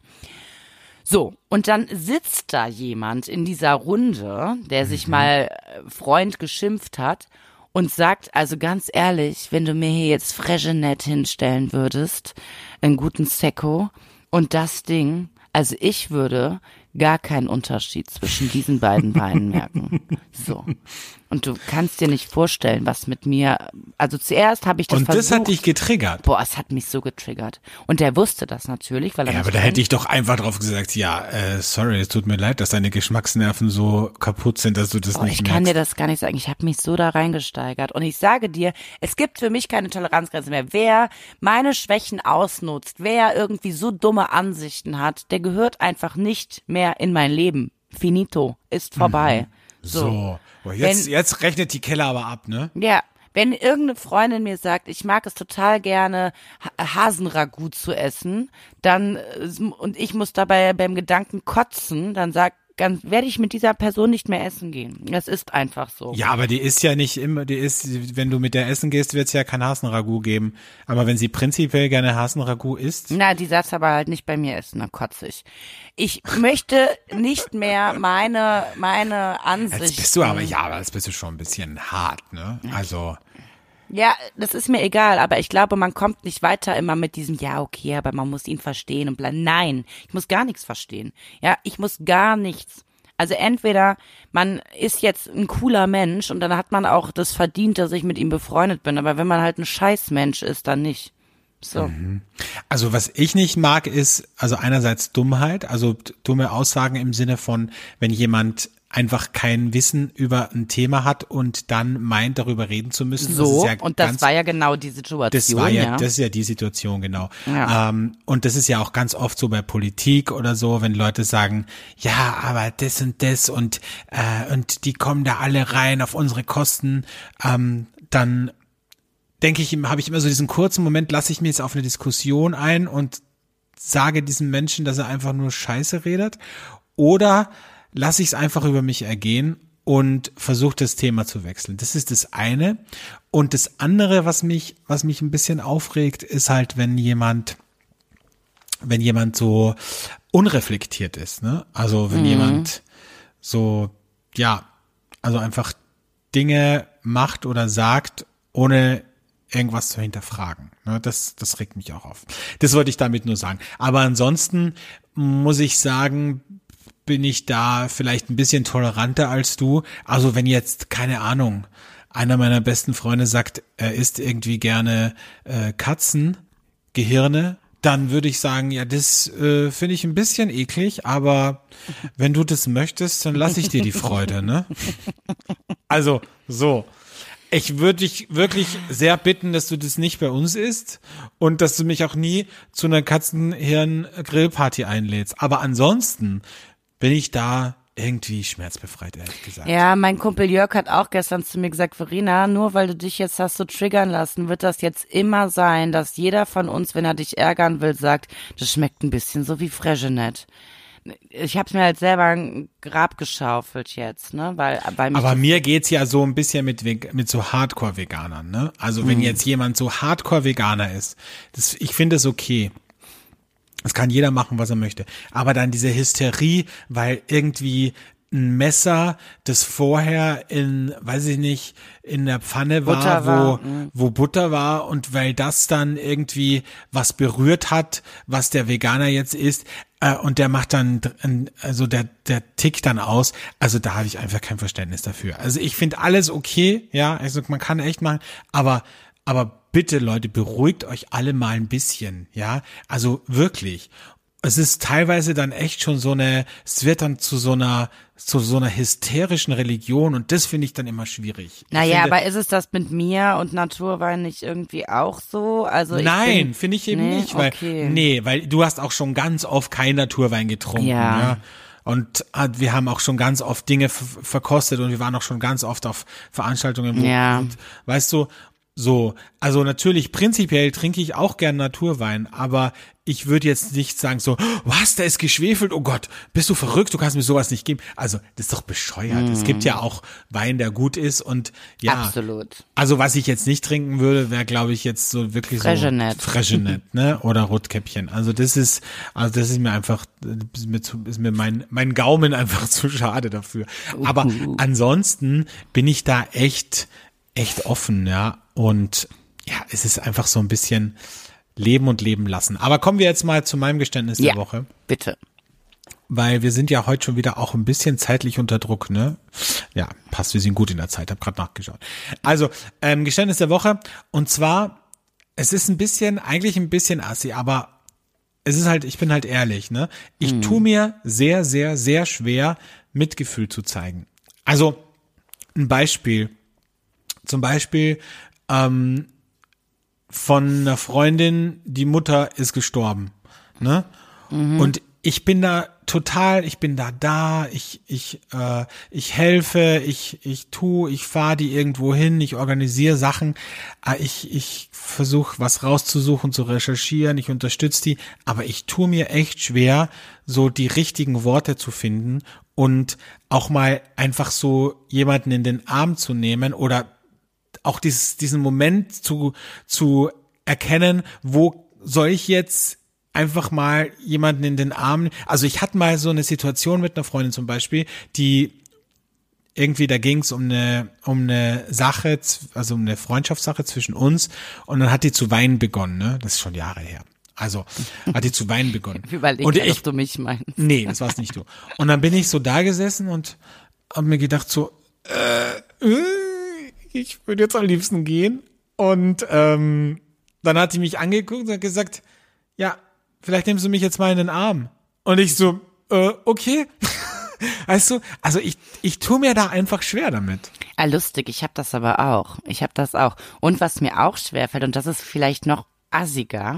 So, und dann sitzt da jemand in dieser Runde, der sich mal Freund geschimpft hat und sagt, also ganz ehrlich, wenn du mir hier jetzt Fregenet hinstellen würdest, einen guten Secco und das Ding, also ich würde gar keinen Unterschied zwischen diesen beiden Weinen merken. So. Und du kannst dir nicht vorstellen, was mit mir, also zuerst habe ich das versucht. Und das hat dich getriggert? Boah, es hat mich so getriggert. Und der wusste das natürlich, weil er ja, aber da hätte ich doch einfach drauf gesagt, ja, sorry, es tut mir leid, dass deine Geschmacksnerven so kaputt sind, dass du das nicht merkst. Ich kann dir das gar nicht sagen. Ich habe mich so da reingesteigert. Und ich sage dir, es gibt für mich keine Toleranzgrenze mehr. Wer meine Schwächen ausnutzt, wer irgendwie so dumme Ansichten hat, der gehört einfach nicht mehr in mein Leben. Finito. Ist vorbei. So. Boah, jetzt rechnet die Keller aber ab, ne? Ja. Wenn irgendeine Freundin mir sagt, ich mag es total gerne, Hasenragout zu essen, dann, und ich muss dabei beim Gedanken kotzen, dann werde ich mit dieser Person nicht mehr essen gehen. Das ist einfach so. Ja, aber die ist ja nicht immer, wenn du mit der essen gehst, wird es ja kein Hasenragout geben. Aber wenn sie prinzipiell gerne Hasenragout isst. Na, die darf aber halt nicht bei mir essen, dann kotze ich. Ich möchte nicht mehr meine Ansicht. Jetzt bist du aber das bist du schon ein bisschen hart, ne? Also. Ja, das ist mir egal, aber ich glaube, man kommt nicht weiter immer mit diesem, ja, okay, aber man muss ihn verstehen und bla. Nein, ich muss gar nichts verstehen. Ja, ich muss gar nichts. Also entweder man ist jetzt ein cooler Mensch und dann hat man auch das verdient, dass ich mit ihm befreundet bin, aber wenn man halt ein Scheißmensch ist, dann nicht. So. Also was ich nicht mag ist, also einerseits Dummheit, also dumme Aussagen im Sinne von, wenn jemand einfach kein Wissen über ein Thema hat und dann meint, darüber reden zu müssen. So, das war ja genau die Situation. Das ist ja die Situation, genau. Ja. Und das ist ja auch ganz oft so bei Politik oder so, wenn Leute sagen, ja, aber das und das und die kommen da alle rein auf unsere Kosten, dann denke ich, habe ich immer so diesen kurzen Moment, lasse ich mir jetzt auf eine Diskussion ein und sage diesem Menschen, dass er einfach nur Scheiße redet, oder lasse ich es einfach über mich ergehen und versuche das Thema zu wechseln. Das ist das eine. Und das andere, was mich ein bisschen aufregt, ist halt, wenn jemand so unreflektiert ist, ne? Also wenn jemand so, ja, also einfach Dinge macht oder sagt, ohne irgendwas zu hinterfragen. Ne? Das regt mich auch auf. Das wollte ich damit nur sagen. Aber ansonsten muss ich sagen, bin ich da vielleicht ein bisschen toleranter als du. Also wenn jetzt, keine Ahnung, einer meiner besten Freunde sagt, er isst irgendwie gerne Katzengehirne, dann würde ich sagen, ja, das finde ich ein bisschen eklig, aber wenn du das möchtest, dann lasse ich dir die Freude, ne? Also, so. Ich würde dich wirklich sehr bitten, dass du das nicht bei uns isst und dass du mich auch nie zu einer Katzenhirn-Grillparty einlädst. Aber ansonsten bin ich da irgendwie schmerzbefreit, ehrlich gesagt. Ja, mein Kumpel Jörg hat auch gestern zu mir gesagt, Verena, nur weil du dich jetzt hast so triggern lassen, wird das jetzt immer sein, dass jeder von uns, wenn er dich ärgern will, sagt, das schmeckt ein bisschen so wie Fregenet. Ich hab's mir halt selber ein Grab geschaufelt jetzt, ne, weil aber mir geht's ja so ein bisschen mit so Hardcore-Veganern, ne? Also wenn jetzt jemand so Hardcore-Veganer ist, ich finde es okay. Das kann jeder machen, was er möchte. Aber dann diese Hysterie, weil irgendwie ein Messer, das vorher weiß ich nicht, in der Pfanne wo Butter war und weil das dann irgendwie was berührt hat, was der Veganer jetzt isst, und der macht dann, also der tickt dann aus. Also da habe ich einfach kein Verständnis dafür. Also ich finde alles okay, ja, also man kann echt machen, aber bitte Leute, beruhigt euch alle mal ein bisschen, ja, also wirklich. Es ist teilweise dann echt schon es wird dann zu so einer hysterischen Religion und das finde ich dann immer schwierig. Naja, aber ist es das mit mir und Naturwein nicht irgendwie auch so? Also nein, finde ich eben nicht, weil du hast auch schon ganz oft kein Naturwein getrunken, ja. Und wir haben auch schon ganz oft Dinge verkostet und wir waren auch schon ganz oft auf Veranstaltungen. Und, weißt du, so, also natürlich prinzipiell trinke ich auch gern Naturwein, aber ich würde jetzt nicht sagen so, was, der ist geschwefelt, oh Gott, bist du verrückt, du kannst mir sowas nicht geben. Also, das ist doch bescheuert. Es gibt ja auch Wein, der gut ist und ja. Absolut. Also, was ich jetzt nicht trinken würde, wäre, glaube ich, jetzt so wirklich Fregenet, ne, oder Rotkäppchen. Also, das ist mir einfach, ist mir mein Gaumen einfach zu schade dafür. Aber ansonsten bin ich da echt offen, ja. Und ja, es ist einfach so ein bisschen leben und leben lassen. Aber kommen wir jetzt mal zu meinem Geständnis der Woche. Bitte. Weil wir sind ja heute schon wieder auch ein bisschen zeitlich unter Druck, ne? Ja, passt, wir sind gut in der Zeit, hab gerade nachgeschaut. Also, Geständnis der Woche. Und zwar, es ist eigentlich ein bisschen assi, aber es ist halt, ich bin halt ehrlich, ne? Ich tue mir sehr, sehr, sehr schwer, Mitgefühl zu zeigen. Also, ein Beispiel. Zum Beispiel von einer Freundin, die Mutter ist gestorben, ne? Und ich bin da ich helfe, ich fahre die irgendwo hin, ich organisiere Sachen, ich versuche was rauszusuchen, zu recherchieren, ich unterstütze die, aber ich tue mir echt schwer, so die richtigen Worte zu finden und auch mal einfach so jemanden in den Arm zu nehmen oder auch diesen Moment zu erkennen, wo soll ich jetzt einfach mal jemanden in den Arm, also ich hatte mal so eine Situation mit einer Freundin zum Beispiel, die irgendwie, da ging es um eine Sache, also um eine Freundschaftssache zwischen uns und dann hat die zu weinen begonnen, ne? Das ist schon Jahre her. Also hat die zu weinen begonnen. Und ob du mich meinst. Nee, das war's nicht du. Und dann bin ich so da gesessen und habe mir gedacht so, ich würde jetzt am liebsten gehen. Und dann hat die mich angeguckt und hat gesagt, ja, vielleicht nimmst du mich jetzt mal in den Arm. Und ich so, okay. Weißt du, also ich tue mir da einfach schwer damit. Ah, lustig, ich habe das aber auch. Und was mir auch schwerfällt, und das ist vielleicht noch assiger,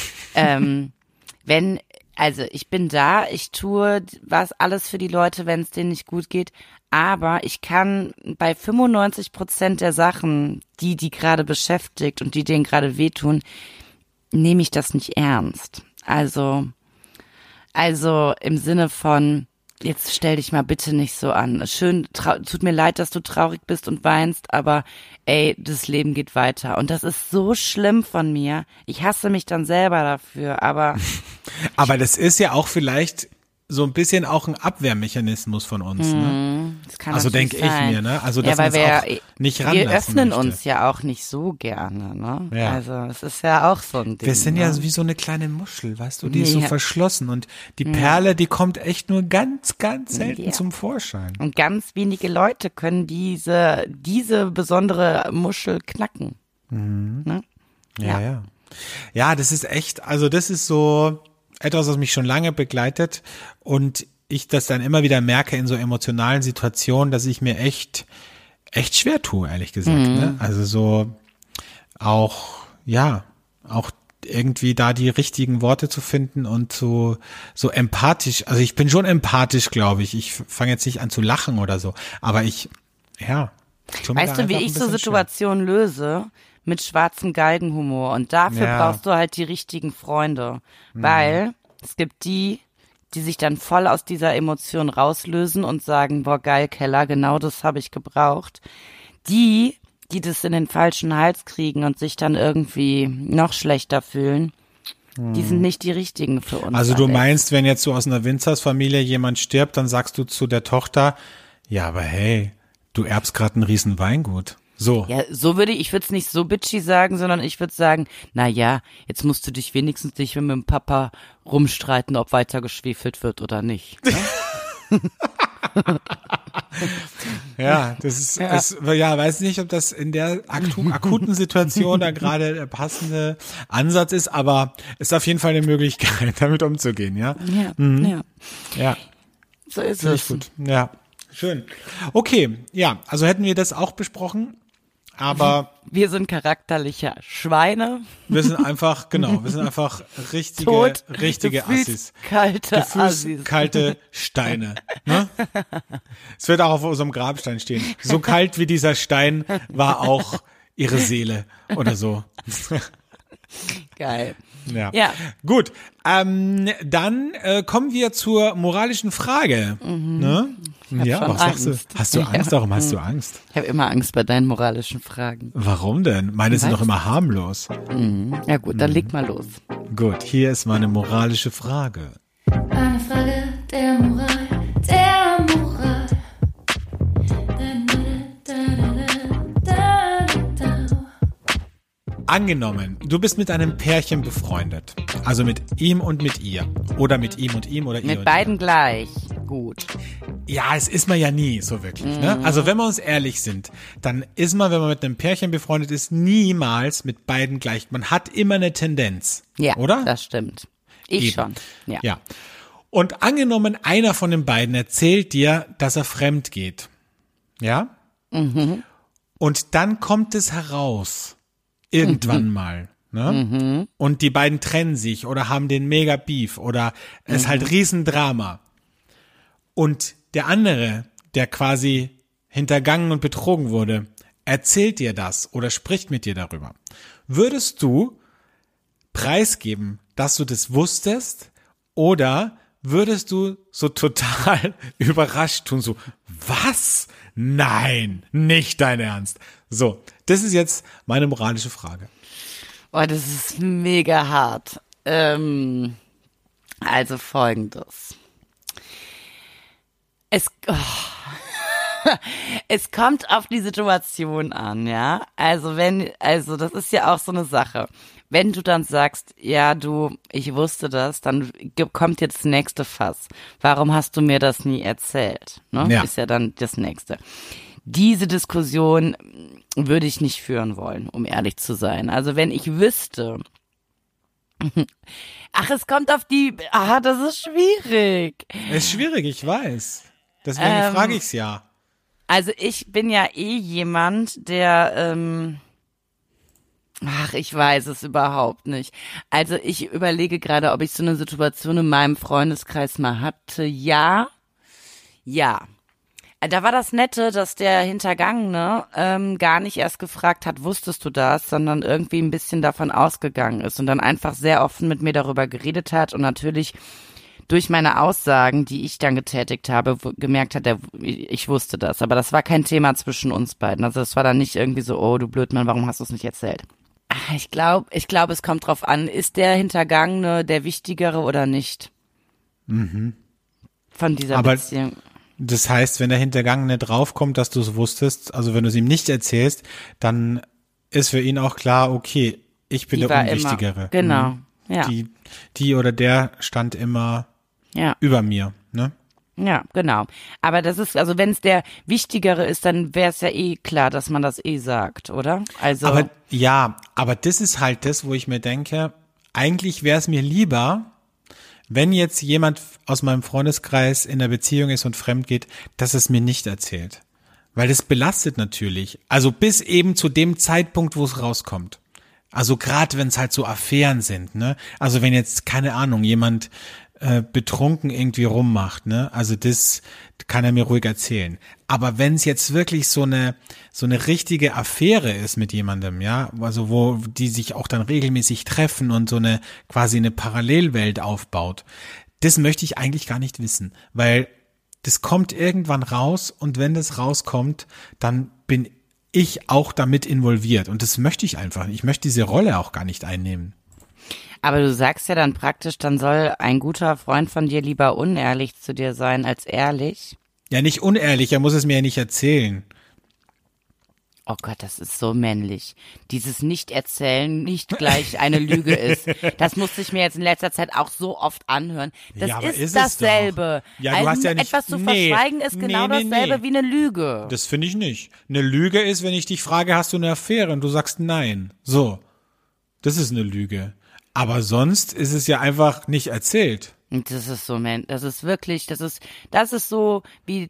ich bin da, ich tue alles für die Leute, wenn es denen nicht gut geht, aber ich kann bei 95% der Sachen, die gerade beschäftigt und die denen gerade wehtun, nehme ich das nicht ernst. Also im Sinne von, jetzt stell dich mal bitte nicht so an. Tut mir leid, dass du traurig bist und weinst, aber ey, das Leben geht weiter. Und das ist so schlimm von mir. Ich hasse mich dann selber dafür, aber... Aber das ist ja auch vielleicht so ein bisschen auch ein Abwehrmechanismus von uns, ne? Das kann also denke ich mir, ne? Also dass man es auch nicht ranlassen wir öffnen möchte. Uns ja auch nicht so gerne, ne? Ja. Also es ist ja auch so ein Ding. Wir sind ja wie so eine kleine Muschel, weißt du, die ist so verschlossen und die Perle, die kommt echt nur ganz, ganz selten zum Vorschein. Und ganz wenige Leute können diese besondere Muschel knacken. Ne? Ja. Ja, das ist echt, also das ist so etwas, was mich schon lange begleitet und ich das dann immer wieder merke in so emotionalen Situationen, dass ich mir echt schwer tue, ehrlich gesagt. Ne? Also so auch irgendwie da die richtigen Worte zu finden und so empathisch, also ich bin schon empathisch, glaube ich. Ich fange jetzt nicht an zu lachen oder so, aber weißt du, wie ich so Situationen löse? Mit schwarzem Galgenhumor. Und dafür brauchst du halt die richtigen Freunde. Weil es gibt die sich dann voll aus dieser Emotion rauslösen und sagen, boah, geil, Keller, genau das habe ich gebraucht. Die das in den falschen Hals kriegen und sich dann irgendwie noch schlechter fühlen, Die sind nicht die richtigen für uns. Also du Alex. meinst, wenn jetzt so aus einer Winzersfamilie jemand stirbt, dann sagst du zu der Tochter, ja, aber hey, du erbst gerade ein riesen Weingut. So. Ja, ich würde es nicht so bitchy sagen, sondern ich würde sagen, na ja, jetzt musst du dich wenigstens nicht mit dem Papa rumstreiten, ob weiter geschwefelt wird oder nicht. Ne? Ja, das ist, weiß nicht, ob das in der akuten Situation da gerade der passende Ansatz ist, aber ist auf jeden Fall eine Möglichkeit, damit umzugehen, ja? Ja. So ist Finde es. ich gut. Ja, schön. Okay, ja, also hätten wir das auch besprochen, aber Wir sind charakterliche Schweine. wir sind einfach richtige Assis. Kalte Assis. Kalte Steine. Ne? Es wird auch auf unserem Grabstein stehen. So kalt wie dieser Stein war auch ihre Seele oder so. Geil. Ja. Ja. Gut, dann kommen wir zur moralischen Frage. Ne? Ja, schon was sagst du? Angst. Hast du Angst? Warum hast du Angst? Ich habe immer Angst bei deinen moralischen Fragen. Warum denn? Meine sind doch immer harmlos. Ja gut, dann leg mal los. Gut, hier ist meine moralische Frage. Eine Frage der Moral, der Moral. Angenommen, du bist mit einem Pärchen befreundet. Also mit ihm und mit ihr. Oder mit ihm und ihm oder ihr Mit und beiden gleich. Gut. ihr. Ja, es ist man ja nie so wirklich. Ne? Also wenn wir uns ehrlich sind, dann ist man, wenn man mit einem Pärchen befreundet ist, niemals mit beiden gleich. Man hat immer eine Tendenz. Ja, oder? das stimmt. Ich Eben. schon. Ja. Ja. Und angenommen, einer von den beiden erzählt dir, dass er fremd geht. Ja? Und dann kommt es heraus. Irgendwann mal. Ne? Und die beiden trennen sich oder haben den mega Beef oder es ist halt Riesendrama. Und der andere, der quasi hintergangen und betrogen wurde, erzählt dir das oder spricht mit dir darüber. Würdest du preisgeben, dass du das wusstest, oder würdest du so total überrascht tun, so, was? Nein, nicht dein Ernst. So, das ist jetzt meine moralische Frage. Oh, das ist mega hart. Also Folgendes. Es kommt auf die Situation an, ja. Also das ist ja auch so eine Sache. Wenn du dann sagst, ja ich wusste das, dann kommt jetzt das nächste Fass. Warum hast du mir das nie erzählt? Ne? Ja. Ist ja dann das nächste. Diese Diskussion würde ich nicht führen wollen, um ehrlich zu sein. Also wenn ich wüsste, es kommt auf das ist schwierig. Ist schwierig, ich weiß. Deswegen frage ich's ja. Also ich bin ja jemand, der, ich weiß es überhaupt nicht. Also ich überlege gerade, ob ich so eine Situation in meinem Freundeskreis mal hatte. Ja. Da war das Nette, dass der Hintergangene gar nicht erst gefragt hat, wusstest du das, sondern irgendwie ein bisschen davon ausgegangen ist und dann einfach sehr offen mit mir darüber geredet hat und natürlich durch meine Aussagen, die ich dann getätigt habe, gemerkt hat, ich wusste das. Aber das war kein Thema zwischen uns beiden. Also es war dann nicht irgendwie so, oh du Blödmann, warum hast du es nicht erzählt? Ich glaube, es kommt drauf an, ist der Hintergangene der Wichtigere oder nicht? Von dieser Beziehung. Das heißt, wenn der Hintergangene draufkommt, dass du es wusstest, also wenn du es ihm nicht erzählst, dann ist für ihn auch klar, okay, ich bin der Unwichtigere. Genau, ja. Die oder der stand immer über mir, ne? Ja, genau. Aber das ist, also wenn es der Wichtigere ist, dann wäre es ja klar, dass man das sagt, oder? Also. Aber das ist halt das, wo ich mir denke, eigentlich wäre es mir lieber, wenn jetzt jemand aus meinem Freundeskreis in der Beziehung ist und fremd geht, dass es mir nicht erzählt. Weil das belastet natürlich. Also bis eben zu dem Zeitpunkt, wo es rauskommt. Also gerade wenn es halt so Affären sind, ne? Also wenn jetzt, keine Ahnung, jemand betrunken irgendwie rummacht, ne? Also das kann er mir ruhig erzählen. Aber wenn es jetzt wirklich so eine richtige Affäre ist mit jemandem, ja, also wo die sich auch dann regelmäßig treffen und so eine quasi eine Parallelwelt aufbaut, das möchte ich eigentlich gar nicht wissen, weil das kommt irgendwann raus und wenn das rauskommt, dann bin ich auch damit involviert und das möchte ich einfach nicht. Ich möchte diese Rolle auch gar nicht einnehmen. Aber du sagst ja dann praktisch, dann soll ein guter Freund von dir lieber unehrlich zu dir sein als ehrlich. Ja, nicht unehrlich, er muss es mir ja nicht erzählen. Oh Gott, das ist so männlich. Dieses Nicht-Erzählen nicht gleich eine Lüge ist. Das musste ich mir jetzt in letzter Zeit auch so oft anhören. Das Ja, aber ist ist es dasselbe. doch. Ja, du hast ja nicht- etwas zu Nee. verschweigen ist genau Nee. dasselbe wie eine Lüge. Das finde ich nicht. Eine Lüge ist, wenn ich dich frage, hast du eine Affäre und du sagst nein. So. Das ist eine Lüge. Aber sonst ist es ja einfach nicht erzählt. Und das ist so, das ist wirklich, das ist so wie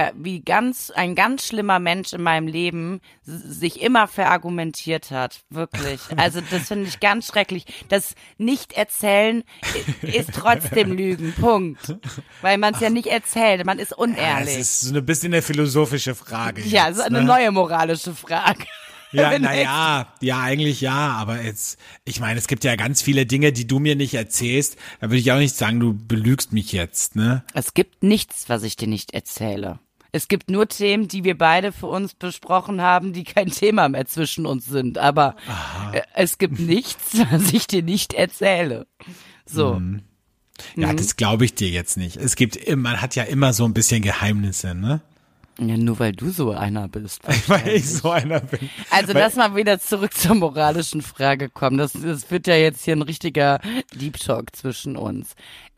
ein ganz schlimmer Mensch in meinem Leben sich immer verargumentiert hat. Wirklich. Also das finde ich ganz schrecklich. Das Nicht-Erzählen ist trotzdem Lügen. Punkt. Weil man es ja nicht erzählt. Man ist Das unehrlich. ist so ein bisschen eine philosophische Frage. Ja, jetzt, so eine ne? neue moralische Frage. Ja, Wenn naja, ja, eigentlich ja, aber jetzt, ich meine, es gibt ja ganz viele Dinge, die du mir nicht erzählst, da würde ich auch nicht sagen, du belügst mich jetzt, ne? Es gibt nichts, was ich dir nicht erzähle. Es gibt nur Themen, die wir beide für uns besprochen haben, die kein Thema mehr zwischen uns sind. Aber es gibt nichts, was ich dir nicht erzähle. So. Ja, das glaube ich dir jetzt nicht. Es gibt, man hat ja immer so ein bisschen Geheimnisse, ne? Ja, nur weil du so einer bist. Weil ich so einer bin. Also lass mal wieder zurück zur moralischen Frage kommen. Das wird ja jetzt hier ein richtiger Deep Talk zwischen uns.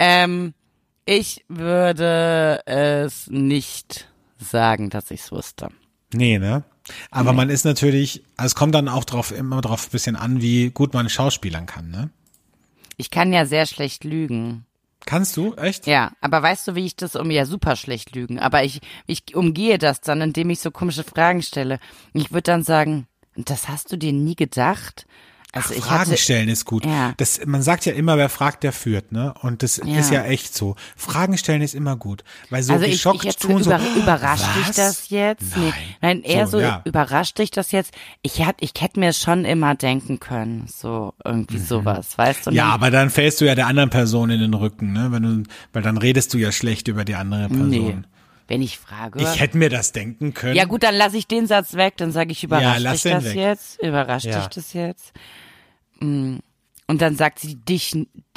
Ich würde es nicht sagen, dass ich es wusste. Nee, ne? Aber man ist natürlich, also es kommt dann auch immer drauf ein bisschen an, wie gut man schauspielern kann, ne? Ich kann ja sehr schlecht lügen. Kannst du? Echt? Ja, aber weißt du, wie ich das ja super schlecht lügen, aber ich umgehe das dann, indem ich so komische Fragen stelle. Ich würde dann sagen, das hast du dir nie gedacht? Also Fragen stellen ist gut. Ja. Man sagt ja immer, wer fragt, der führt, ne? Und das Ja. ist ja echt so. Fragen stellen ist immer gut. Weil so also geschockt jetzt tun, so, überrascht dich was? das jetzt? Nein. Nein, eher so, ja. überrascht dich das jetzt? Ich hätte mir schon immer denken können, so irgendwie sowas, weißt du? Ja, aber dann fällst du ja der anderen Person in den Rücken, ne? Weil dann redest du ja schlecht über die andere Person. Nee. Wenn ich frage. Ich hätte mir das denken können. Ja gut, dann lasse ich den Satz weg, dann sage ich, überrascht lass dich den das weg. jetzt? Überrascht Ja. dich das jetzt? Und dann sagt sie, dich?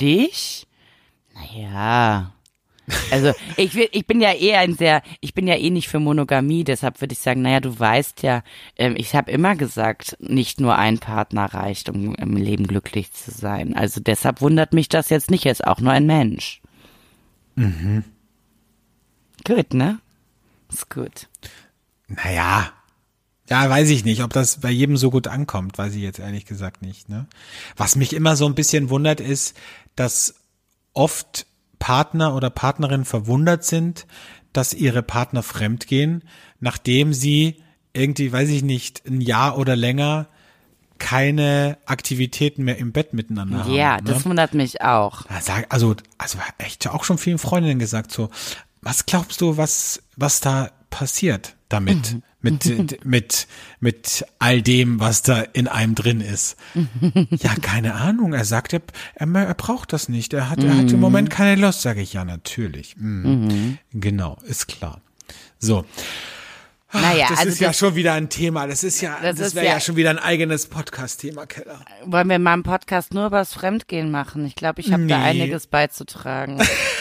Naja. Also ich bin ja eh nicht für Monogamie, deshalb würde ich sagen, naja, du weißt ja, ich habe immer gesagt, nicht nur ein Partner reicht, um im Leben glücklich zu sein. Also deshalb wundert mich das jetzt nicht, er ist auch nur ein Mensch. Mhm. Gut, ne? Ist gut. Naja. Ja, weiß ich nicht, ob das bei jedem so gut ankommt, weiß ich jetzt ehrlich gesagt nicht, ne? Was mich immer so ein bisschen wundert ist, dass oft Partner oder Partnerinnen verwundert sind, dass ihre Partner fremdgehen, nachdem sie irgendwie, weiß ich nicht, ein Jahr oder länger keine Aktivitäten mehr im Bett miteinander haben. Ja, ne? das wundert mich auch. Also echt auch schon vielen Freundinnen gesagt so, was glaubst du, was da passiert damit? Mit all dem, was da in einem drin ist. Ja, keine Ahnung. Er sagt, er braucht das nicht. Er hat im Moment keine Lust, sage ich. Ja, natürlich. Genau, ist klar. So. Naja, das also ist ja schon wieder ein Thema. Das wäre ja schon wieder ein eigenes Podcast-Thema, Keller. Wollen wir mal einen Podcast nur über das Fremdgehen machen? Ich glaube, ich habe da einiges beizutragen.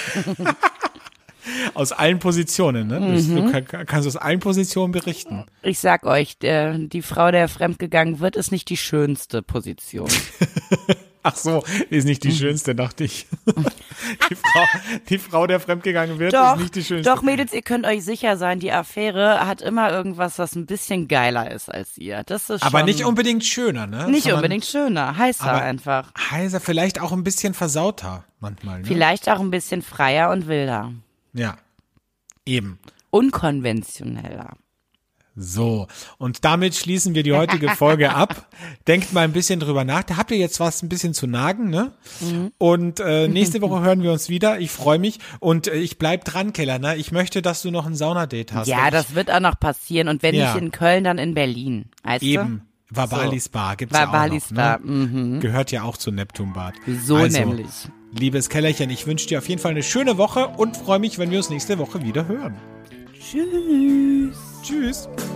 Aus allen Positionen, ne? Du kannst aus allen Positionen berichten. Ich sag euch, die Frau, der fremdgegangen wird, ist nicht die schönste Position. Ach so, ist nicht die schönste, dachte ich. Die Frau, der fremdgegangen wird, Doch, ist nicht die schönste. doch, Mädels, ihr könnt euch sicher sein, die Affäre hat immer irgendwas, was ein bisschen geiler ist als ihr. Das ist Aber schon nicht unbedingt schöner, ne? nicht Sondern unbedingt schöner, heißer aber einfach. heißer, vielleicht auch ein bisschen versauter manchmal, ne? Vielleicht auch ein bisschen freier und wilder. Ja, eben. Unkonventioneller. So, und damit schließen wir die heutige Folge ab. Denkt mal ein bisschen drüber nach. Da habt ihr jetzt was ein bisschen zu nagen, ne? Und nächste Woche hören wir uns wieder. Ich freue mich und ich bleib dran, Keller, ne? Ich möchte, dass du noch ein Saunadate hast. Ja, das wird auch noch passieren. Und wenn Ja. nicht in Köln, dann in Berlin. Weißt Eben. du? Vabalis Bar gibt's ja auch Vabalis noch, Bar, ne? Gehört ja auch zu Neptunbad. So also, nämlich. Liebes Kellerchen, ich wünsche dir auf jeden Fall eine schöne Woche und freue mich, wenn wir uns nächste Woche wieder hören. Tschüss. Tschüss.